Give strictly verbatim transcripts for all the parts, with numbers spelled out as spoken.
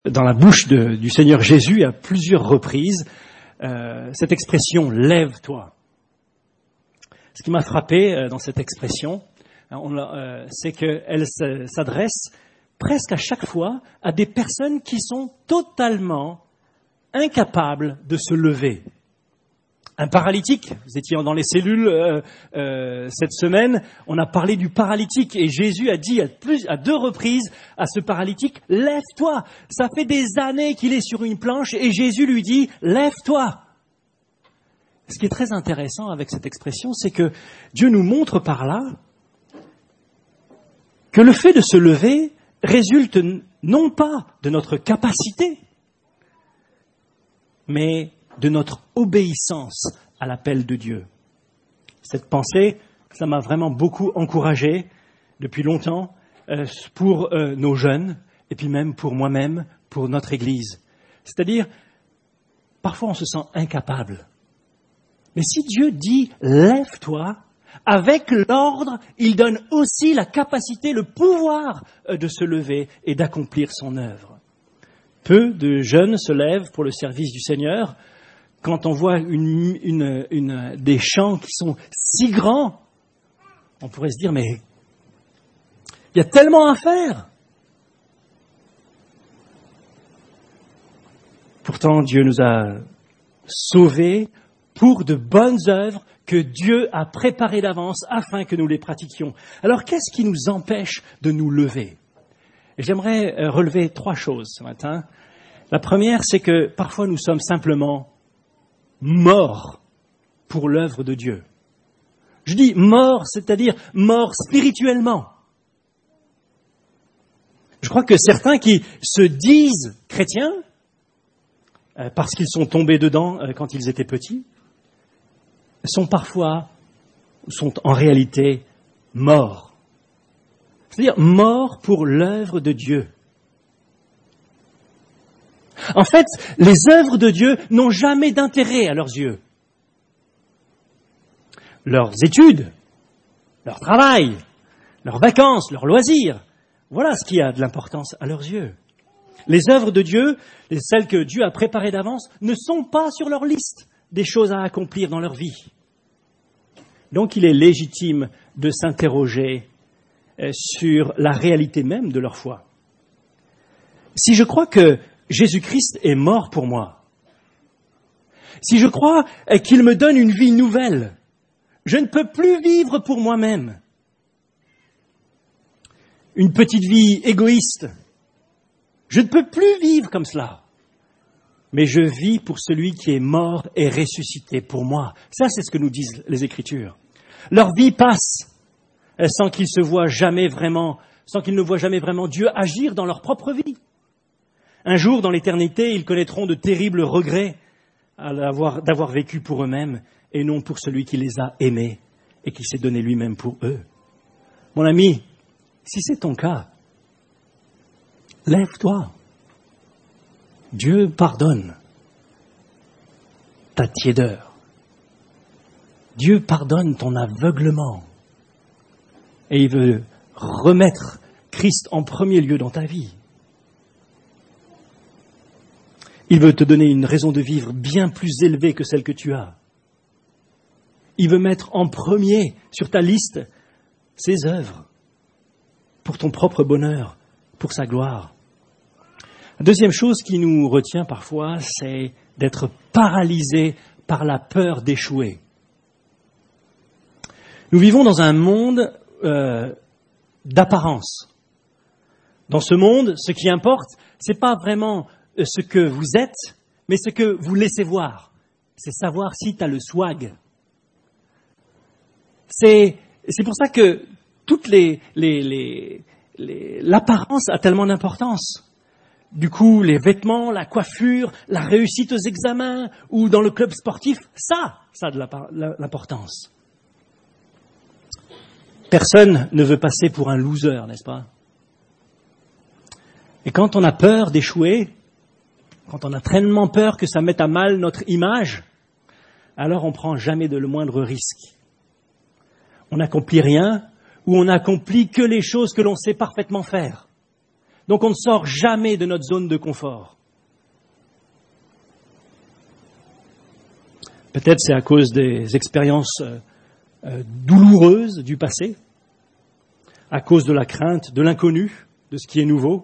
dans la bouche de, du Seigneur Jésus à plusieurs reprises euh, cette expression « lève-toi ». Ce qui m'a frappé euh, dans cette expression, on, euh, c'est qu'elle s'adresse presque à chaque fois à des personnes qui sont totalement incapables de se lever. Un paralytique, vous étiez dans les cellules euh, euh, cette semaine, on a parlé du paralytique et Jésus a dit à, plus, à deux reprises à ce paralytique, lève-toi. Ça fait des années qu'il est sur une planche et Jésus lui dit, lève-toi. Ce qui est très intéressant avec cette expression, c'est que Dieu nous montre par là que le fait de se lever résulte non pas de notre capacité, mais de notre obéissance à l'appel de Dieu. Cette pensée, ça m'a vraiment beaucoup encouragé depuis longtemps euh, pour euh, nos jeunes et puis même pour moi-même, pour notre Église. C'est-à-dire, parfois on se sent incapable. Mais si Dieu dit « lève-toi », avec l'ordre, il donne aussi la capacité, le pouvoir euh, de se lever et d'accomplir son œuvre. Peu de jeunes se lèvent pour le service du Seigneur. Quand on voit une, une, une, des chants qui sont si grands, on pourrait se dire, mais il y a tellement à faire. Pourtant, Dieu nous a sauvés pour de bonnes œuvres que Dieu a préparées d'avance afin que nous les pratiquions. Alors, qu'est-ce qui nous empêche de nous lever ? Et j'aimerais relever trois choses ce matin. La première, c'est que parfois nous sommes simplement morts pour l'œuvre de Dieu. Je dis morts, c'est-à-dire morts spirituellement. Je crois que certains qui se disent chrétiens, euh, parce qu'ils sont tombés dedans euh, quand ils étaient petits, sont parfois, sont en réalité morts. C'est-à-dire morts pour l'œuvre de Dieu. En fait, les œuvres de Dieu n'ont jamais d'intérêt à leurs yeux. Leurs études, leur travail, leurs vacances, leurs loisirs, voilà ce qui a de l'importance à leurs yeux. Les œuvres de Dieu, celles que Dieu a préparées d'avance, ne sont pas sur leur liste des choses à accomplir dans leur vie. Donc il est légitime de s'interroger sur la réalité même de leur foi. Si je crois que Jésus-Christ est mort pour moi, si je crois qu'il me donne une vie nouvelle, je ne peux plus vivre pour moi-même. Une petite vie égoïste. Je ne peux plus vivre comme cela. Mais je vis pour celui qui est mort et ressuscité pour moi. Ça, c'est ce que nous disent les Écritures. Leur vie passe sans qu'ils se voient jamais vraiment, sans qu'ils ne voient jamais vraiment Dieu agir dans leur propre vie. Un jour, dans l'éternité, ils connaîtront de terribles regrets d'avoir, d'avoir vécu pour eux-mêmes et non pour celui qui les a aimés et qui s'est donné lui-même pour eux. Mon ami, si c'est ton cas, lève-toi. Dieu pardonne ta tiédeur. Dieu pardonne ton aveuglement. Et il veut remettre Christ en premier lieu dans ta vie. Il veut te donner une raison de vivre bien plus élevée que celle que tu as. Il veut mettre en premier sur ta liste ses œuvres pour ton propre bonheur, pour sa gloire. La deuxième chose qui nous retient parfois, c'est d'être paralysé par la peur d'échouer. Nous vivons dans un monde euh, d'apparence. Dans ce monde, ce qui importe, c'est pas vraiment ce que vous êtes, mais ce que vous laissez voir. C'est savoir si tu as le swag. C'est, c'est pour ça que toute les, les, les, les, l'apparence a tellement d'importance. Du coup, les vêtements, la coiffure, la réussite aux examens ou dans le club sportif, ça, ça a de l'importance. Personne ne veut passer pour un loser, n'est-ce pas ? Et quand on a peur d'échouer, quand on a tellement peur que ça mette à mal notre image, alors on ne prend jamais de le moindre risque. On n'accomplit rien ou on n'accomplit que les choses que l'on sait parfaitement faire. Donc on ne sort jamais de notre zone de confort. Peut-être c'est à cause des expériences euh, euh, douloureuses du passé, à cause de la crainte, de l'inconnu, de ce qui est nouveau.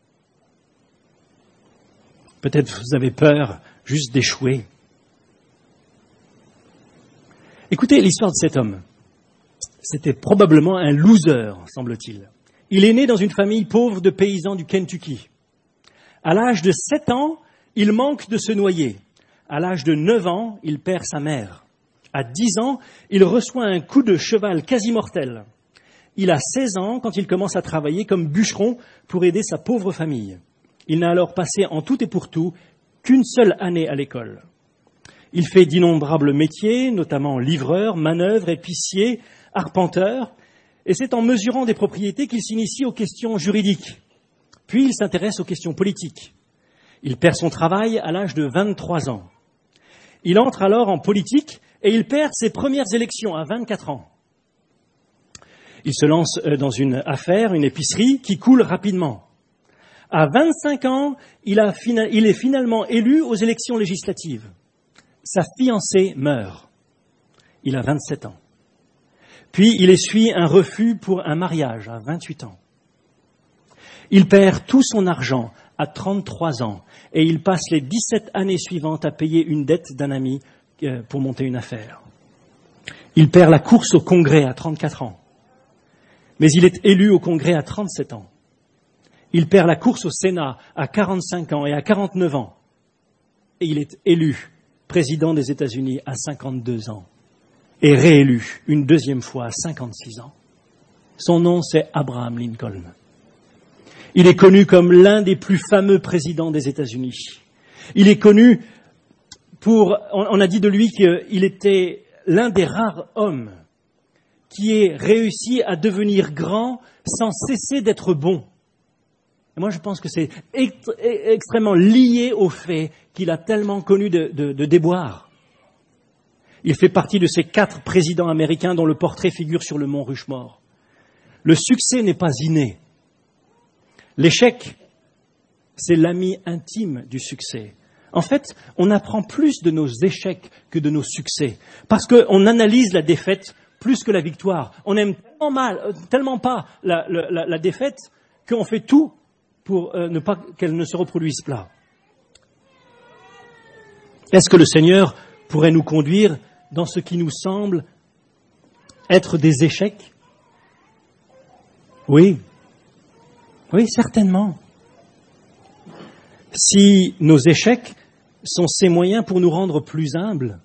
Peut-être vous avez peur juste d'échouer. Écoutez l'histoire de cet homme. C'était probablement un loser, semble-t-il. Il est né dans une famille pauvre de paysans du Kentucky. À l'âge de sept ans, il manque de se noyer. À l'âge de neuf ans, il perd sa mère. À dix ans, il reçoit un coup de cheval quasi mortel. Il a seize ans quand il commence à travailler comme bûcheron pour aider sa pauvre famille. Il n'a alors passé en tout et pour tout qu'une seule année à l'école. Il fait d'innombrables métiers, notamment livreur, manœuvre, épicier, arpenteur, et c'est en mesurant des propriétés qu'il s'initie aux questions juridiques. Puis il s'intéresse aux questions politiques. Il perd son travail à l'âge de vingt-trois ans. Il entre alors en politique et il perd ses premières élections à vingt-quatre ans. Il se lance dans une affaire, une épicerie, qui coule rapidement. À vingt-cinq ans, il, a, il est finalement élu aux élections législatives. Sa fiancée meurt. Il a vingt-sept ans. Puis il essuie un refus pour un mariage à vingt-huit ans. Il perd tout son argent à trente-trois ans et il passe les dix-sept années suivantes à payer une dette d'un ami pour monter une affaire. Il perd la course au Congrès à trente-quatre ans. Mais il est élu au Congrès à trente-sept ans. Il perd la course au Sénat à quarante-cinq ans et à quarante-neuf ans. Et il est élu président des États-Unis à cinquante-deux ans. Et réélu une deuxième fois à cinquante-six ans. Son nom, c'est Abraham Lincoln. Il est connu comme l'un des plus fameux présidents des États-Unis. Il est connu pour, on a dit de lui qu'il était l'un des rares hommes qui ait réussi à devenir grand sans cesser d'être bon. Et moi, je pense que c'est extrêmement lié au fait qu'il a tellement connu de, de, de déboires. Il fait partie de ces quatre présidents américains dont le portrait figure sur le mont Rushmore. Le succès n'est pas inné. L'échec, c'est l'ami intime du succès. En fait, on apprend plus de nos échecs que de nos succès, parce qu'on analyse la défaite plus que la victoire. On aime tellement mal, tellement pas la, la, la défaite qu'on fait tout pour euh, ne pas qu'elle ne se reproduise pas. Est-ce que le Seigneur pourrait nous conduire dans ce qui nous semble être des échecs? Oui. Oui, certainement. Si nos échecs sont ces moyens pour nous rendre plus humbles,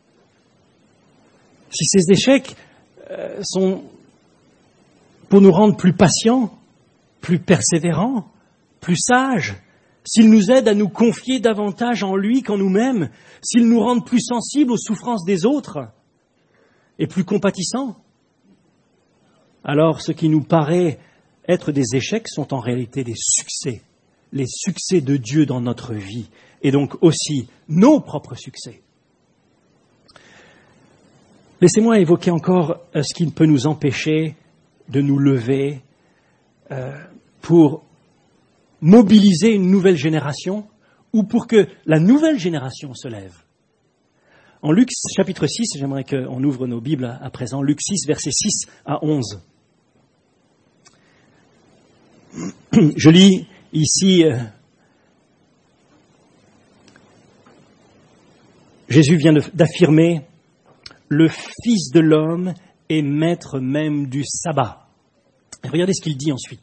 si ces échecs euh, sont pour nous rendre plus patients, plus persévérants, plus sages, s'ils nous aident à nous confier davantage en lui qu'en nous-mêmes, s'ils nous rendent plus sensibles aux souffrances des autres et plus compatissants, alors ce qui nous paraît être des échecs sont en réalité des succès, les succès de Dieu dans notre vie, et donc aussi nos propres succès. Laissez-moi évoquer encore ce qui peut nous empêcher de nous lever euh, pour mobiliser une nouvelle génération ou pour que la nouvelle génération se lève. En Luc chapitre six, j'aimerais qu'on ouvre nos Bibles à présent, Luc six, versets six à onze. Je lis ici, euh, Jésus vient de, d'affirmer « Le Fils de l'homme est maître même du sabbat ». Et regardez ce qu'il dit ensuite.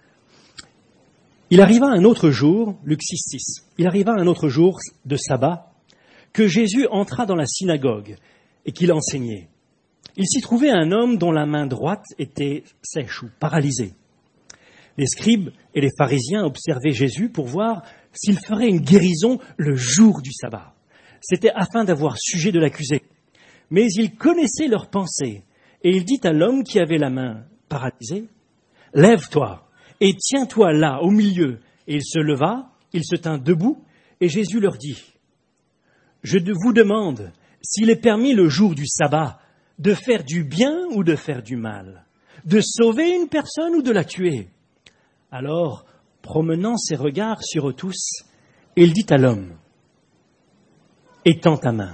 Il arriva un autre jour, Luc six, six, il arriva un autre jour de sabbat que Jésus entra dans la synagogue et qu'il enseignait. Il s'y trouvait un homme dont la main droite était sèche ou paralysée. Les scribes et les pharisiens observaient Jésus pour voir s'il ferait une guérison le jour du sabbat. C'était afin d'avoir sujet de l'accuser. Mais il connaissait leurs pensées et il dit à l'homme qui avait la main paralysée, « Lève-toi et tiens-toi là, au milieu. » Et il se leva, il se tint debout et Jésus leur dit, « Je vous demande s'il est permis le jour du sabbat de faire du bien ou de faire du mal, de sauver une personne ou de la tuer. » Alors, promenant ses regards sur eux tous, il dit à l'homme, « Étends ta main. »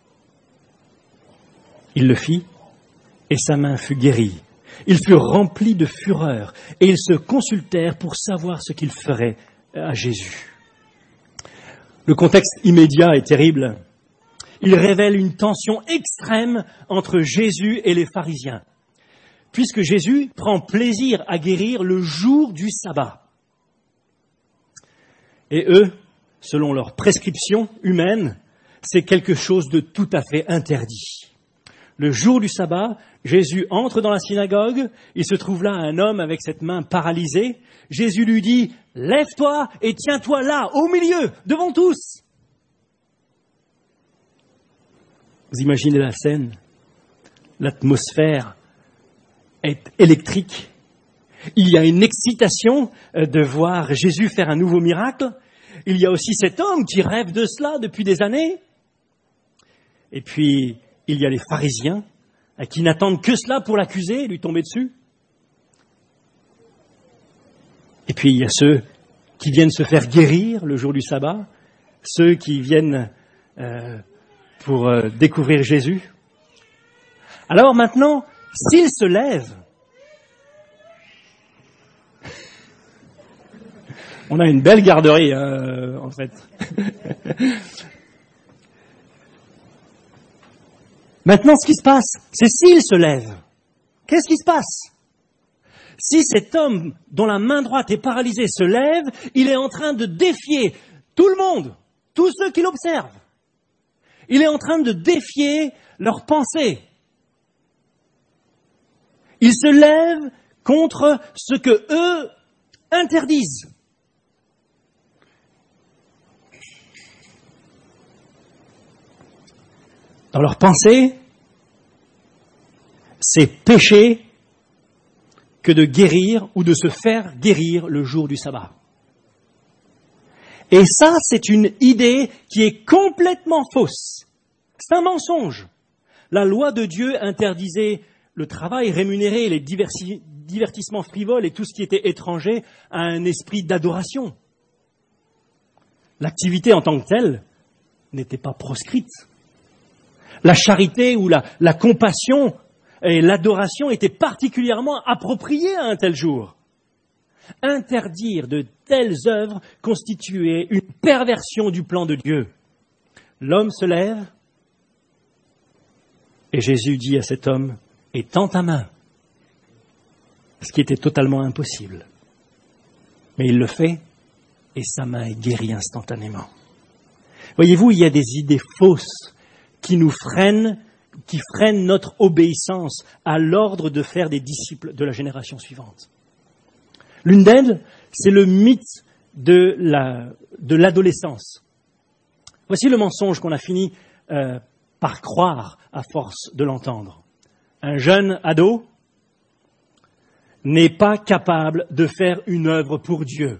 Il le fit, et sa main fut guérie. Ils furent remplis de fureur, et ils se consultèrent pour savoir ce qu'ils feraient à Jésus. Le contexte immédiat est terrible. Il révèle une tension extrême entre Jésus et les pharisiens, puisque Jésus prend plaisir à guérir le jour du sabbat. Et eux, selon leurs prescriptions humaines, c'est quelque chose de tout à fait interdit. Le jour du sabbat, Jésus entre dans la synagogue, il se trouve là un homme avec cette main paralysée. Jésus lui dit « Lève-toi et tiens-toi là, au milieu, devant tous !» Vous imaginez la scène? L'atmosphère est électrique. Il y a une excitation de voir Jésus faire un nouveau miracle. Il y a aussi cet homme qui rêve de cela depuis des années. Et puis, il y a les pharisiens qui n'attendent que cela pour l'accuser et lui tomber dessus. Et puis, il y a ceux qui viennent se faire guérir le jour du sabbat, ceux qui viennent euh, pour euh, découvrir Jésus. Alors maintenant, s'il se lève, on a une belle garderie, hein, en fait. Maintenant, ce qui se passe, c'est s'il se lève. Qu'est-ce qui se passe? Si cet homme dont la main droite est paralysée se lève, il est en train de défier tout le monde, tous ceux qui l'observent. Il est en train de défier leurs pensées. Il se lève contre ce que eux interdisent. Dans leur pensée, c'est péché que de guérir ou de se faire guérir le jour du sabbat. Et ça, c'est une idée qui est complètement fausse. C'est un mensonge. La loi de Dieu interdisait le travail rémunéré, les diversi- divertissements frivoles et tout ce qui était étranger à un esprit d'adoration. L'activité en tant que telle n'était pas proscrite. La charité ou la, la compassion et l'adoration étaient particulièrement appropriées à un tel jour. Interdire de telles œuvres constituait une perversion du plan de Dieu. L'homme se lève et Jésus dit à cet homme, « Étends ta main », ce qui était totalement impossible. Mais il le fait et sa main est guérie instantanément. Voyez-vous, il y a des idées fausses qui nous freinent, qui freinent notre obéissance à l'ordre de faire des disciples de la génération suivante. L'une d'elles, c'est le mythe de, la, de l'adolescence. Voici le mensonge qu'on a fini euh, par croire à force de l'entendre. Un jeune ado n'est pas capable de faire une œuvre pour Dieu.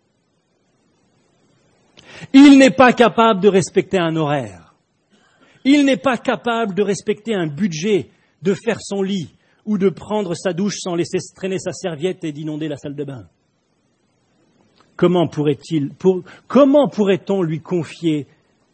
Il n'est pas capable de respecter un horaire. Il n'est pas capable de respecter un budget, de faire son lit ou de prendre sa douche sans laisser traîner sa serviette et d'inonder la salle de bain. Comment pourrait-il, pour, comment pourrait-on lui confier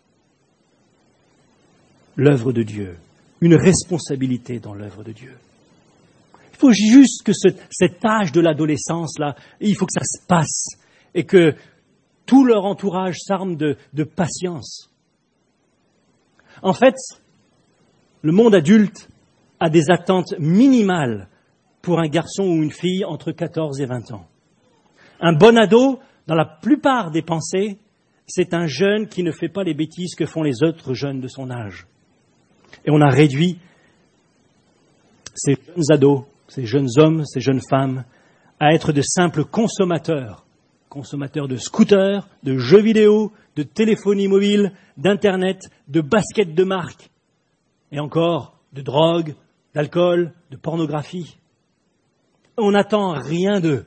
l'œuvre de Dieu, une responsabilité dans l'œuvre de Dieu? Il faut juste que ce, cet âge de l'adolescence-là, il faut que ça se passe et que tout leur entourage s'arme de, de patience. En fait, le monde adulte a des attentes minimales pour un garçon ou une fille entre quatorze et vingt ans. Un bon ado, dans la plupart des pensées, c'est un jeune qui ne fait pas les bêtises que font les autres jeunes de son âge. Et on a réduit ces jeunes ados, ces jeunes hommes, ces jeunes femmes, à être de simples consommateurs. Consommateurs de scooters, de jeux vidéo, de téléphonie mobile, d'internet, de baskets de marque, et encore de drogue, d'alcool, de pornographie. On n'attend rien d'eux.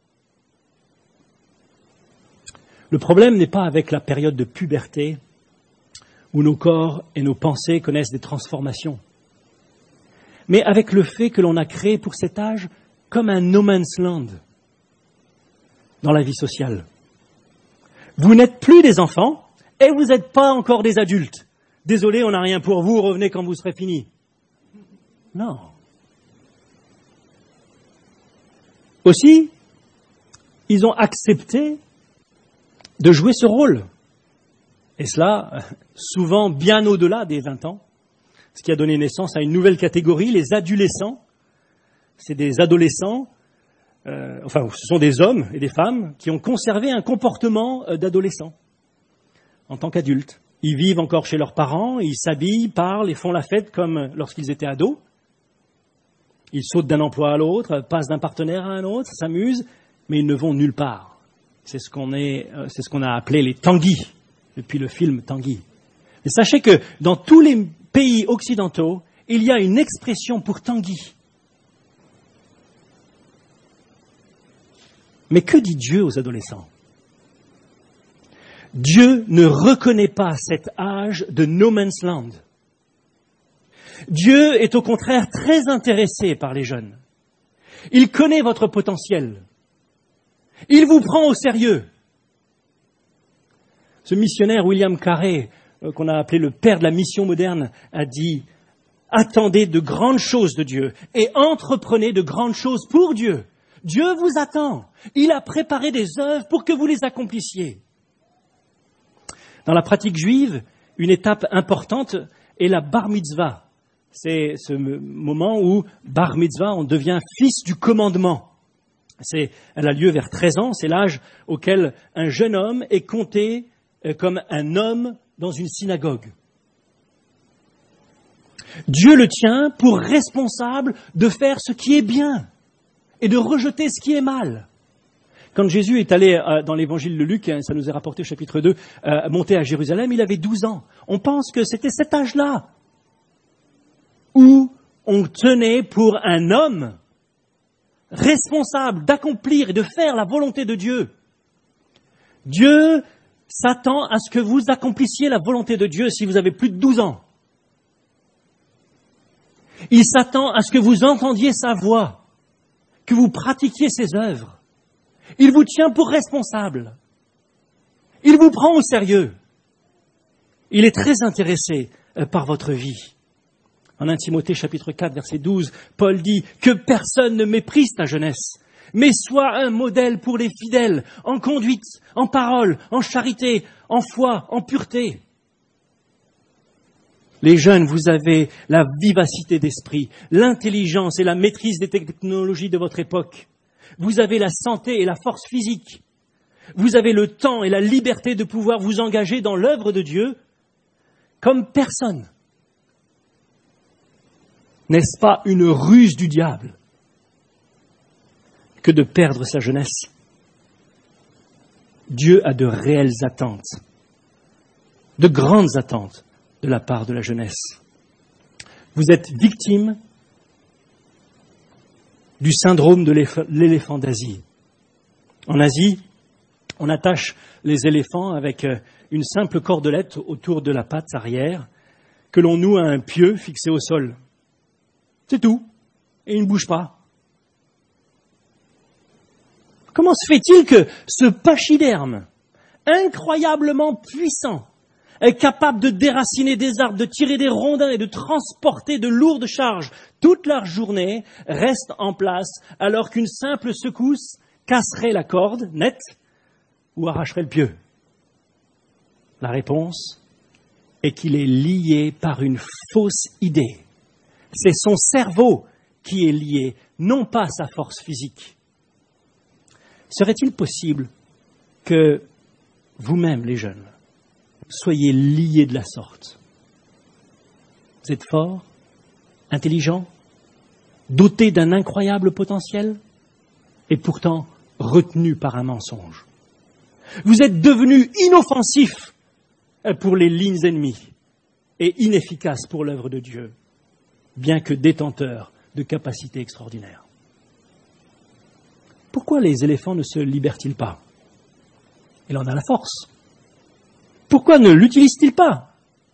Le problème n'est pas avec la période de puberté, où nos corps et nos pensées connaissent des transformations, mais avec le fait que l'on a créé pour cet âge comme un no man's land. dans la vie sociale. Vous n'êtes plus des enfants et vous n'êtes pas encore des adultes. Désolé, on n'a rien pour vous, revenez quand vous serez finis. Non. Aussi, ils ont accepté de jouer ce rôle. Et cela, souvent bien au-delà des vingt ans, ce qui a donné naissance à une nouvelle catégorie, les adolescents. C'est des adolescents, euh, enfin ce sont des hommes et des femmes qui ont conservé un comportement euh, d'adolescents en tant qu'adultes. Ils vivent encore chez leurs parents, ils s'habillent, parlent et font la fête comme lorsqu'ils étaient ados. Ils sautent d'un emploi à l'autre, passent d'un partenaire à un autre, s'amusent, mais ils ne vont nulle part. C'est ce qu'on est, euh, c'est ce qu'on a appelé les Tanguy, depuis le film Tanguy. Et sachez que dans tous les pays occidentaux, il y a une expression pour Tanguy. Mais que dit Dieu aux adolescents ? Dieu ne reconnaît pas cet âge de no man's land. Dieu est au contraire très intéressé par les jeunes. Il connaît votre potentiel. Il vous prend au sérieux. Ce missionnaire William Carey, euh, qu'on a appelé le père de la mission moderne, a dit « Attendez de grandes choses de Dieu et entreprenez de grandes choses pour Dieu. Dieu vous attend. Il a préparé des œuvres pour que vous les accomplissiez. » Dans la pratique juive, une étape importante est la bar mitzvah. C'est ce moment où, bar mitzvah, on devient fils du commandement. C'est, elle a lieu vers treize ans, c'est l'âge auquel un jeune homme est compté comme un homme dans une synagogue. Dieu le tient pour responsable de faire ce qui est bien et de rejeter ce qui est mal. Quand Jésus est allé dans l'évangile de Luc, ça nous est rapporté au chapitre deux, monter à Jérusalem, il avait douze ans. On pense que c'était cet âge-là où on tenait pour un homme responsable d'accomplir et de faire la volonté de Dieu. Dieu s'attend à ce que vous accomplissiez la volonté de Dieu si vous avez plus de douze ans. Il s'attend à ce que vous entendiez sa voix, que vous pratiquiez ses œuvres. Il vous tient pour responsable. Il vous prend au sérieux. Il est très intéressé par votre vie. En un Timothée chapitre quatre, verset douze, Paul dit « Que personne ne méprise ta jeunesse, mais sois un modèle pour les fidèles, en conduite, en parole, en charité, en foi, en pureté. » Les jeunes, vous avez la vivacité d'esprit, l'intelligence et la maîtrise des technologies de votre époque. Vous avez la santé et la force physique. Vous avez le temps et la liberté de pouvoir vous engager dans l'œuvre de Dieu comme personne. N'est-ce pas une ruse du diable que de perdre sa jeunesse? Dieu a de réelles attentes, de grandes attentes de la part de la jeunesse. Vous êtes victime du syndrome de l'éléphant d'Asie. En Asie, on attache les éléphants avec une simple cordelette autour de la patte arrière que l'on noue à un pieu fixé au sol. C'est tout. Et il ne bouge pas. Comment se fait-il que ce pachyderme, incroyablement puissant, est capable de déraciner des arbres, de tirer des rondins et de transporter de lourdes charges toute la journée, reste en place alors qu'une simple secousse casserait la corde nette ou arracherait le pieu? La réponse est qu'il est lié par une fausse idée. C'est son cerveau qui est lié, non pas sa force physique. Serait-il possible que vous-même, les jeunes, soyez liés de la sorte? Vous êtes fort, intelligent, doté d'un incroyable potentiel, et pourtant retenu par un mensonge. Vous êtes devenu inoffensif pour les lignes ennemies et inefficace pour l'œuvre de Dieu, bien que détenteur de capacités extraordinaires. Pourquoi les éléphants ne se libèrent-ils pas? Il en a la force. Pourquoi ne l'utilisent-ils pas?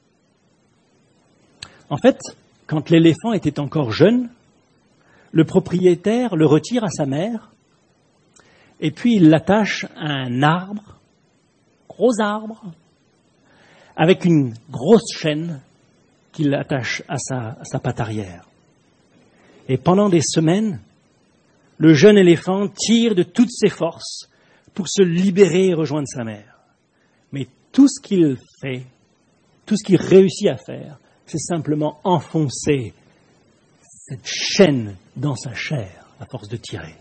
En fait, quand l'éléphant était encore jeune, le propriétaire le retire à sa mère et puis il l'attache à un arbre, gros arbre, avec une grosse chaîne qu'il attache à sa, à sa patte arrière. Et pendant des semaines, le jeune éléphant tire de toutes ses forces pour se libérer et rejoindre sa mère. Mais tout ce qu'il fait, tout ce qu'il réussit à faire, c'est simplement enfoncer cette chaîne dans sa chair à force de tirer.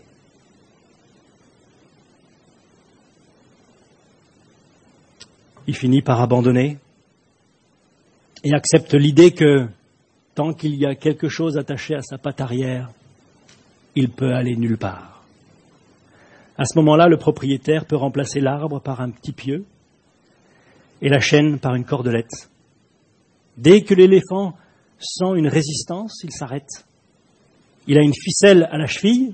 Il finit par abandonner et accepte l'idée que tant qu'il y a quelque chose attaché à sa patte arrière, il peut aller nulle part. À ce moment-là, le propriétaire peut remplacer l'arbre par un petit pieu et la chaîne par une cordelette. Dès que l'éléphant sent une résistance, il s'arrête. Il a une ficelle à la cheville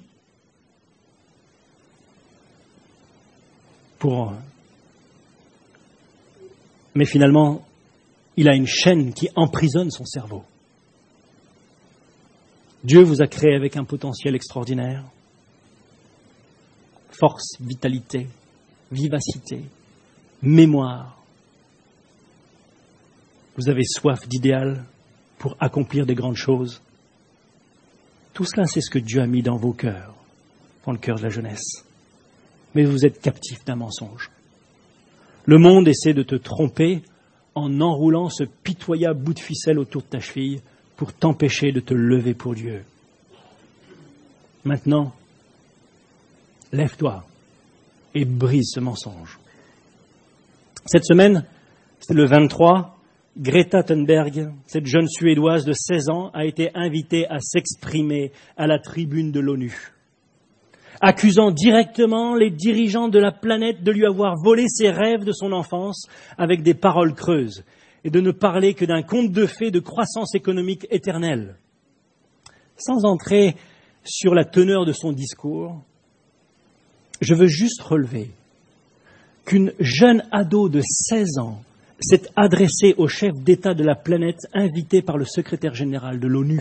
pour... Mais finalement, il a une chaîne qui emprisonne son cerveau. Dieu vous a créé avec un potentiel extraordinaire. Force, vitalité, vivacité, mémoire. Vous avez soif d'idéal pour accomplir des grandes choses. Tout cela, c'est ce que Dieu a mis dans vos cœurs, dans le cœur de la jeunesse. Mais vous êtes captifs d'un mensonge. Le monde essaie de te tromper en enroulant ce pitoyable bout de ficelle autour de ta cheville pour t'empêcher de te lever pour Dieu. Maintenant, lève-toi et brise ce mensonge. Cette semaine, c'est le vingt-trois, Greta Thunberg, cette jeune Suédoise de seize ans, a été invitée à s'exprimer à la tribune de l'ONU, accusant directement les dirigeants de la planète de lui avoir volé ses rêves de son enfance avec des paroles creuses et de ne parler que d'un conte de fées de croissance économique éternelle. Sans entrer sur la teneur de son discours, je veux juste relever qu'une jeune ado de seize ans s'est adressée au chef d'État de la planète invité par le secrétaire général de l'ONU.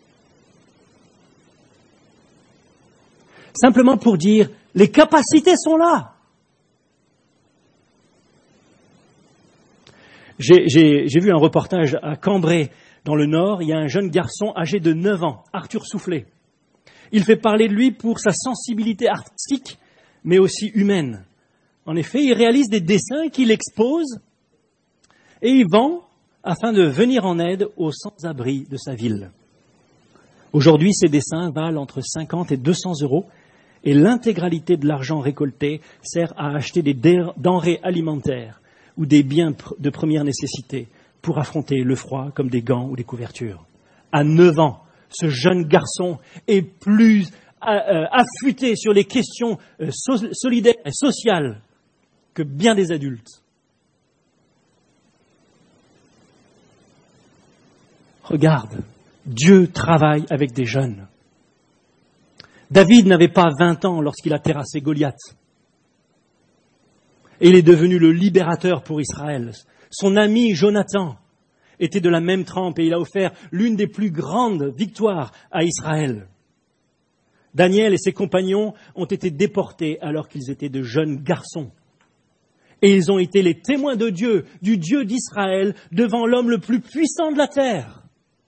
Simplement pour dire, les capacités sont là. J'ai, j'ai, j'ai vu un reportage à Cambrai, dans le Nord. Il y a un jeune garçon âgé de neuf ans, Arthur Soufflet. Il fait parler de lui pour sa sensibilité artistique, mais aussi humaine. En effet, il réalise des dessins qu'il expose et il vend afin de venir en aide aux sans-abri de sa ville. Aujourd'hui, ces dessins valent entre cinquante et deux cents euros. Et l'intégralité de l'argent récolté sert à acheter des denrées alimentaires ou des biens de première nécessité pour affronter le froid comme des gants ou des couvertures. À neuf ans, ce jeune garçon est plus affûté sur les questions solidaires et sociales que bien des adultes. Regarde, Dieu travaille avec des jeunes. David n'avait pas vingt ans lorsqu'il a terrassé Goliath. Et il est devenu le libérateur pour Israël. Son ami Jonathan était de la même trempe et il a offert l'une des plus grandes victoires à Israël. Daniel et ses compagnons ont été déportés alors qu'ils étaient de jeunes garçons. Et ils ont été les témoins de Dieu, du Dieu d'Israël, devant l'homme le plus puissant de la terre.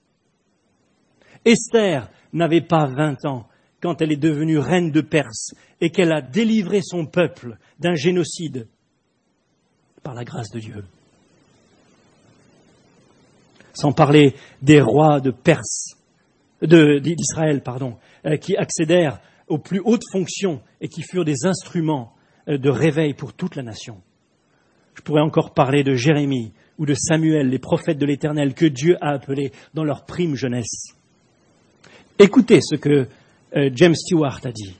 Esther n'avait pas vingt ans quand elle est devenue reine de Perse et qu'elle a délivré son peuple d'un génocide par la grâce de Dieu. Sans parler des rois de Perse, de, d'Israël, pardon, euh, qui accédèrent aux plus hautes fonctions et qui furent des instruments euh, de réveil pour toute la nation. Je pourrais encore parler de Jérémie ou de Samuel, les prophètes de l'Éternel que Dieu a appelés dans leur prime jeunesse. Écoutez ce que euh, James Stewart a dit.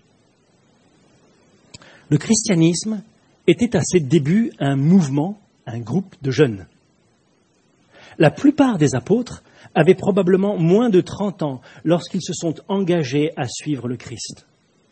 Le christianisme était à ses débuts un mouvement, un groupe de jeunes. La plupart des apôtres avaient probablement moins de trente ans lorsqu'ils se sont engagés à suivre le Christ.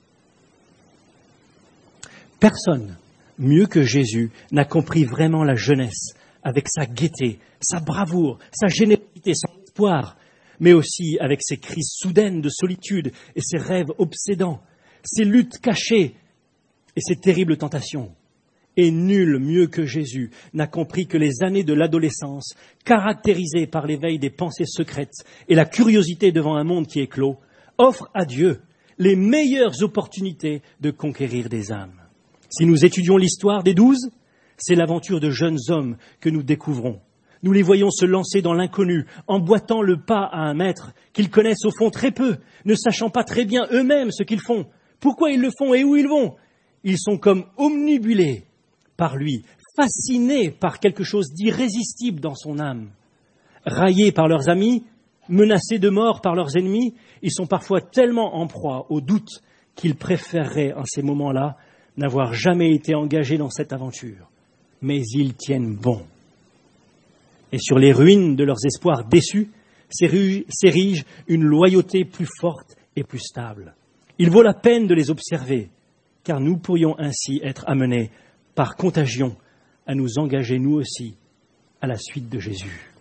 Personne, mieux que Jésus, n'a compris vraiment la jeunesse avec sa gaieté, sa bravoure, sa générosité, son espoir, mais aussi avec ses crises soudaines de solitude et ses rêves obsédants, ses luttes cachées et ses terribles tentations. Et nul mieux que Jésus n'a compris que les années de l'adolescence, caractérisées par l'éveil des pensées secrètes et la curiosité devant un monde qui est clos, offrent à Dieu les meilleures opportunités de conquérir des âmes. Si nous étudions l'histoire des douze, c'est l'aventure de jeunes hommes que nous découvrons. Nous les voyons se lancer dans l'inconnu, emboîtant le pas à un maître qu'ils connaissent au fond très peu, ne sachant pas très bien eux-mêmes ce qu'ils font, pourquoi ils le font et où ils vont. Ils sont comme omnibulés par lui, fascinés par quelque chose d'irrésistible dans son âme. Raillés par leurs amis, menacés de mort par leurs ennemis, ils sont parfois tellement en proie au doute qu'ils préféreraient, en ces moments-là, n'avoir jamais été engagés dans cette aventure. Mais ils tiennent bon. Et sur les ruines de leurs espoirs déçus s'érige une loyauté plus forte et plus stable. Il vaut la peine de les observer, car nous pourrions ainsi être amenés par contagion à nous engager nous aussi à la suite de Jésus.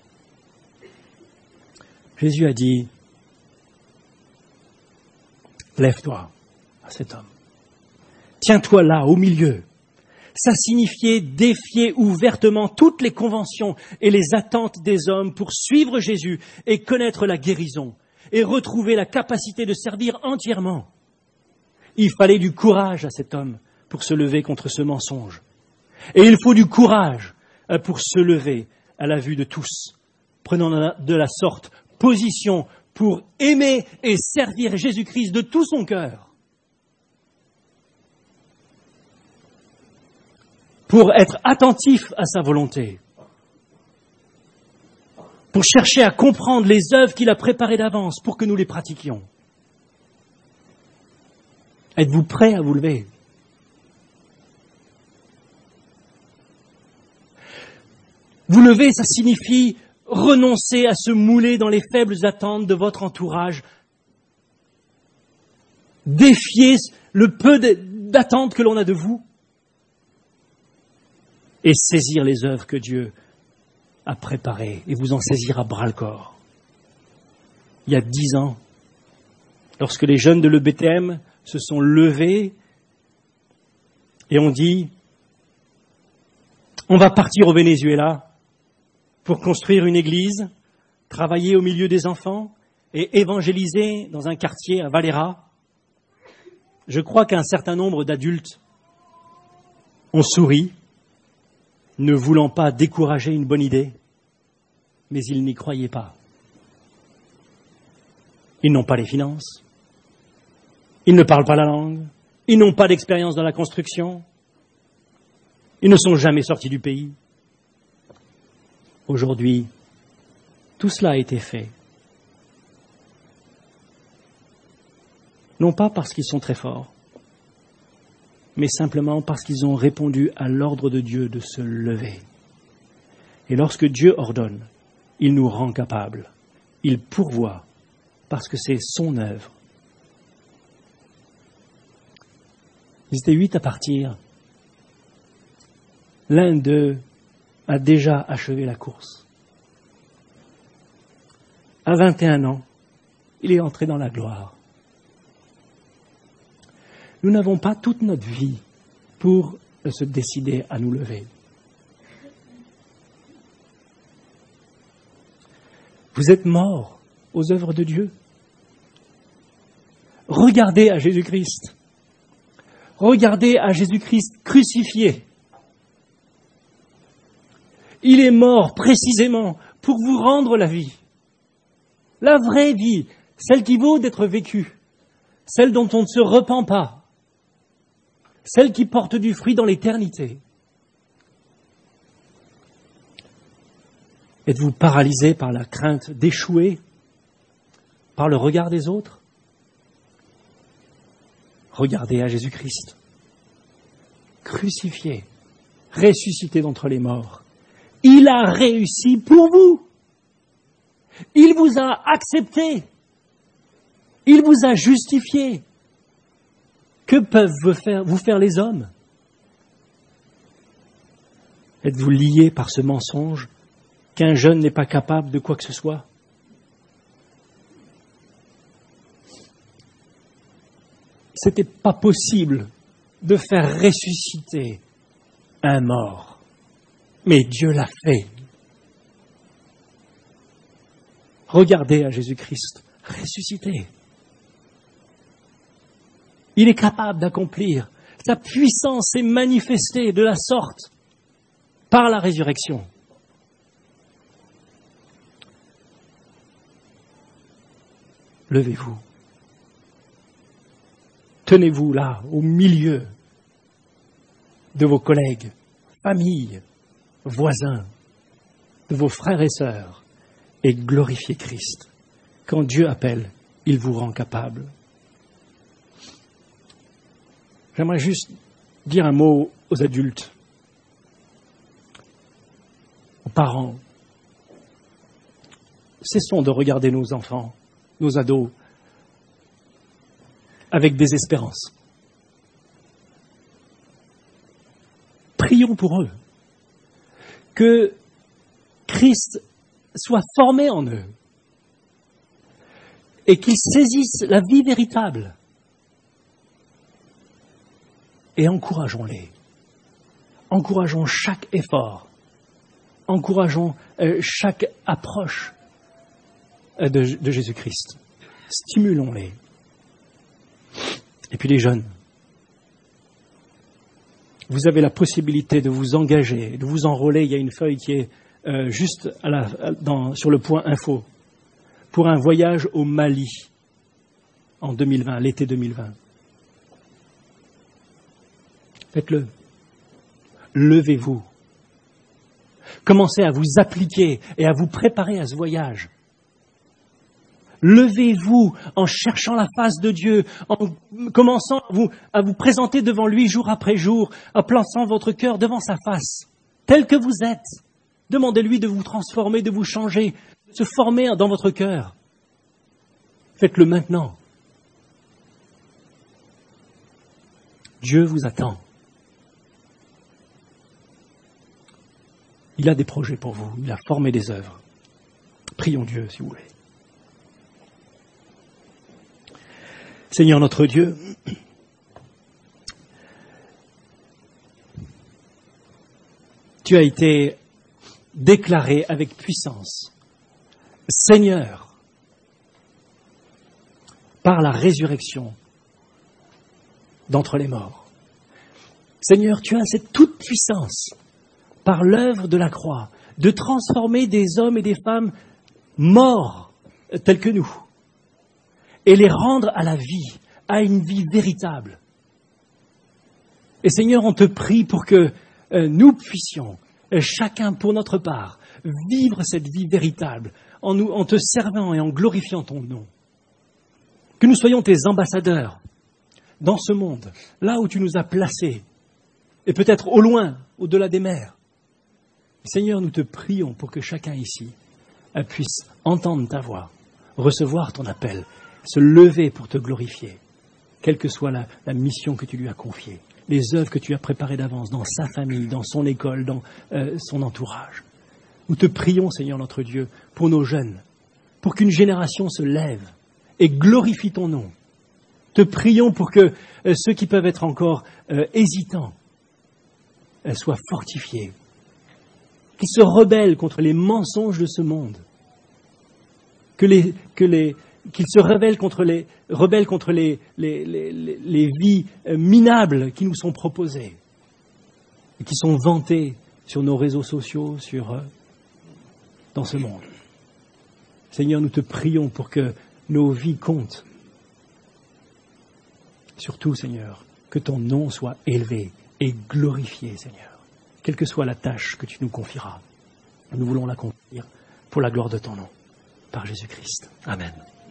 Jésus a dit, « Lève-toi à cet homme, tiens-toi là au milieu. » Ça signifiait défier ouvertement toutes les conventions et les attentes des hommes pour suivre Jésus et connaître la guérison et retrouver la capacité de servir entièrement. Il fallait du courage à cet homme pour se lever contre ce mensonge. Et il faut du courage pour se lever à la vue de tous, prenant de la sorte position pour aimer et servir Jésus-Christ de tout son cœur. Pour être attentif à sa volonté, pour chercher à comprendre les œuvres qu'il a préparées d'avance pour que nous les pratiquions. Êtes-vous prêts à vous lever? Vous lever, ça signifie renoncer à se mouler dans les faibles attentes de votre entourage, défier le peu d'attentes que l'on a de vous, et saisir les œuvres que Dieu a préparées, et vous en saisir à bras-le-corps. Il y a dix ans, lorsque les jeunes de l'E B T M se sont levés et ont dit « On va partir au Venezuela pour construire une église, travailler au milieu des enfants et évangéliser dans un quartier à Valera », je crois qu'un certain nombre d'adultes ont souri, ne voulant pas décourager une bonne idée, mais ils n'y croyaient pas. Ils n'ont pas les finances, ils ne parlent pas la langue, ils n'ont pas d'expérience dans la construction, ils ne sont jamais sortis du pays. Aujourd'hui, tout cela a été fait. Non pas parce qu'ils sont très forts, mais simplement parce qu'ils ont répondu à l'ordre de Dieu de se lever. Et lorsque Dieu ordonne, il nous rend capables. Il pourvoit, parce que c'est son œuvre. Ils étaient huit à partir. L'un d'eux a déjà achevé la course. À vingt et un ans, il est entré dans la gloire. Nous n'avons pas toute notre vie pour se décider à nous lever. Vous êtes morts aux œuvres de Dieu. Regardez à Jésus-Christ. Regardez à Jésus-Christ crucifié. Il est mort précisément pour vous rendre la vie. La vraie vie, celle qui vaut d'être vécue, celle dont on ne se repent pas. Celle qui porte du fruit dans l'éternité. Êtes-vous paralysé par la crainte d'échouer, par le regard des autres? Regardez à Jésus-Christ, crucifié, ressuscité d'entre les morts. Il a réussi pour vous. Il vous a accepté. Il vous a justifié. Que peuvent vous faire, vous faire les hommes? Êtes-vous liés par ce mensonge qu'un jeune n'est pas capable de quoi que ce soit? C'était pas possible de faire ressusciter un mort. Mais Dieu l'a fait. Regardez à Jésus-Christ ressuscité. Il est capable d'accomplir. Sa puissance est manifestée de la sorte par la résurrection. Levez-vous. Tenez-vous là, au milieu de vos collègues, familles, voisins, de vos frères et sœurs, et glorifiez Christ. Quand Dieu appelle, il vous rend capable. J'aimerais juste dire un mot aux adultes, aux parents. Cessons de regarder nos enfants, nos ados, avec désespérance. Prions pour eux, que Christ soit formé en eux et qu'ils saisissent la vie véritable. Et encourageons-les. Encourageons chaque effort. Encourageons euh, chaque approche euh, de, de Jésus-Christ. Stimulons-les. Et puis les jeunes, vous avez la possibilité de vous engager, de vous enrôler. Il y a une feuille qui est euh, juste à la, à, dans, sur le point info pour un voyage au Mali en deux mille vingt, l'été deux mille vingt. Faites-le. Levez-vous. Commencez à vous appliquer et à vous préparer à ce voyage. Levez-vous en cherchant la face de Dieu, en commençant à vous, à vous présenter devant lui jour après jour, en plaçant votre cœur devant sa face, tel que vous êtes. Demandez-lui de vous transformer, de vous changer, de se former dans votre cœur. Faites-le maintenant. Dieu vous attend. Il a des projets pour vous, il a formé des œuvres. Prions Dieu, si vous voulez. Seigneur notre Dieu, tu as été déclaré avec puissance Seigneur par la résurrection d'entre les morts. Seigneur, tu as cette toute puissance par l'œuvre de la croix de transformer des hommes et des femmes morts tels que nous et les rendre à la vie, à une vie véritable. Et Seigneur, on te prie pour que euh, nous puissions, euh, chacun pour notre part, vivre cette vie véritable en, nous, en te servant et en glorifiant ton nom. Que nous soyons tes ambassadeurs dans ce monde, là où tu nous as placés, et peut-être au loin, au-delà des mers. Seigneur, nous te prions pour que chacun ici euh, puisse entendre ta voix, recevoir ton appel, se lever pour te glorifier, quelle que soit la, la mission que tu lui as confiée, les œuvres que tu as préparées d'avance dans sa famille, dans son école, dans euh, son entourage. Nous te prions, Seigneur notre Dieu, pour nos jeunes, pour qu'une génération se lève et glorifie ton nom. Te prions pour que euh, ceux qui peuvent être encore euh, hésitants euh, soient fortifiés, qu'ils se rebellent contre les mensonges de ce monde, que les... Que les qu'ils se rebellent contre les, rebellent contre les, les, les, les vies minables qui nous sont proposées et qui sont vantées sur nos réseaux sociaux, sur, dans ce monde. Seigneur, nous te prions pour que nos vies comptent. Surtout, Seigneur, que ton nom soit élevé et glorifié, Seigneur, quelle que soit la tâche que tu nous confieras. Nous voulons l'accomplir pour la gloire de ton nom, par Jésus-Christ. Amen.